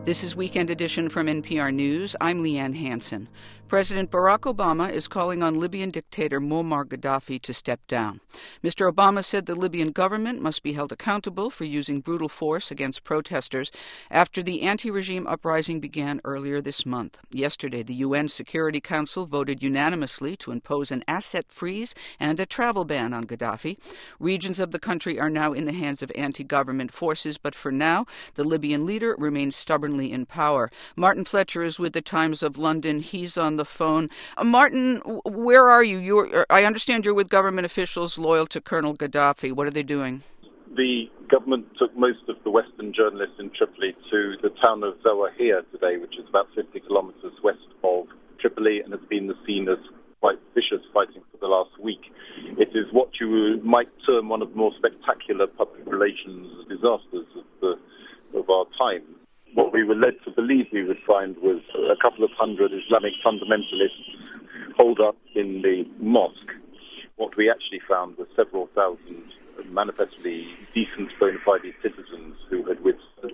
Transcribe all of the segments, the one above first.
This is Weekend Edition from NPR News. I'm Leanne Hansen. President Barack Obama is calling on Libyan dictator Muammar Gaddafi to step down. Mr. Obama said the Libyan government must be held accountable for using brutal force against protesters after the anti-regime uprising began earlier this month. Yesterday, the UN Security Council voted unanimously to impose an asset freeze and a travel ban on Gaddafi. Regions of the country are now in the hands of anti-government forces, but for now, the Libyan leader remains stubbornly in power. Martin Fletcher is with the Times of London. He's on the phone. Martin, where are you? I understand you're with government officials loyal to Colonel Gaddafi. What are they doing? The government took most of the Western journalists in Tripoli to the town of Zawahir today, which is about 50 kilometers west of Tripoli, and has been the scene of quite vicious fighting for the last week. It is what you might term one of the more spectacular public relations disasters of our time. What we were led to believe we would find was a couple of hundred Islamic fundamentalists holed up in the mosque. What we actually found was several thousand manifestly decent, bona fide citizens who had withstood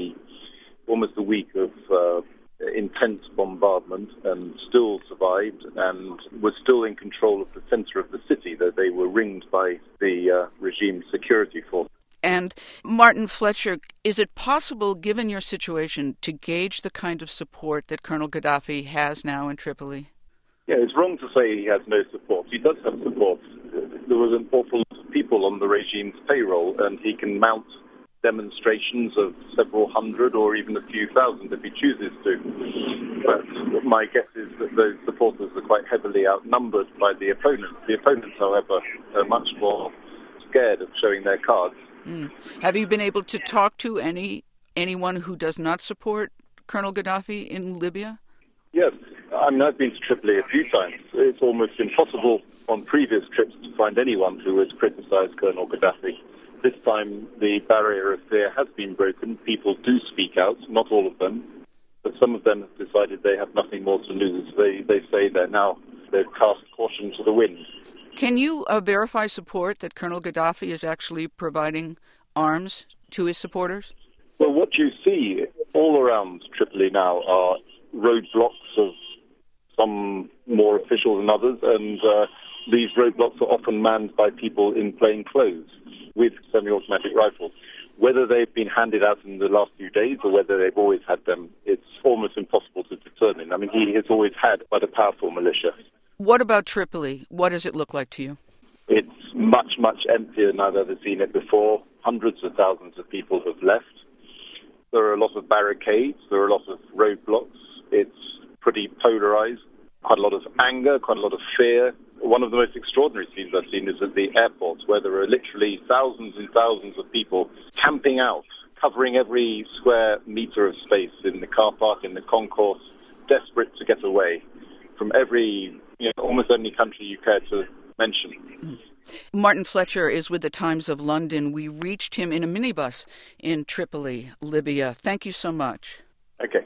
almost a week of intense bombardment and still survived and were still in control of the center of the city, though they were ringed by the regime security force. And Martin Fletcher, is it possible, given your situation, to gauge the kind of support that Colonel Gaddafi has now in Tripoli? Yeah, it's wrong to say he has no support. He does have support. There was an awful lot of people on the regime's payroll, and he can mount demonstrations of several hundred or even a few thousand if he chooses to. But my guess is that those supporters are quite heavily outnumbered by the opponents. The opponents, however, are much more scared of showing their cards. Have you been able to talk to anyone who does not support Colonel Gaddafi in Libya? Yes. I've been to Tripoli a few times. It's almost impossible on previous trips to find anyone who has criticized Colonel Gaddafi. This time, the barrier of fear has been broken. People do speak out, not all of them, but some of them have decided they have nothing more to lose. They say they've cast caution to the wind. Can you verify support that Colonel Gaddafi is actually providing arms to his supporters? Well, what you see all around Tripoli now are roadblocks of some more official than others, and these roadblocks are often manned by people in plain clothes with semi-automatic rifles. Whether they've been handed out in the last few days or whether they've always had them, it's almost impossible to determine. I mean, he has always had quite a powerful militia. What about Tripoli? What does it look like to you? It's much, much emptier than I've ever seen it before. Hundreds of thousands of people have left. There are a lot of barricades. There are a lot of roadblocks. It's pretty polarized. Quite a lot of anger, quite a lot of fear. One of the most extraordinary scenes I've seen is at the airport, where there are literally thousands and thousands of people camping out, covering every square meter of space in the car park, in the concourse, desperate to get away from almost any country you care to mention. Martin Fletcher is with the Times of London. We reached him in a minibus in Tripoli, Libya. Thank you so much. Okay.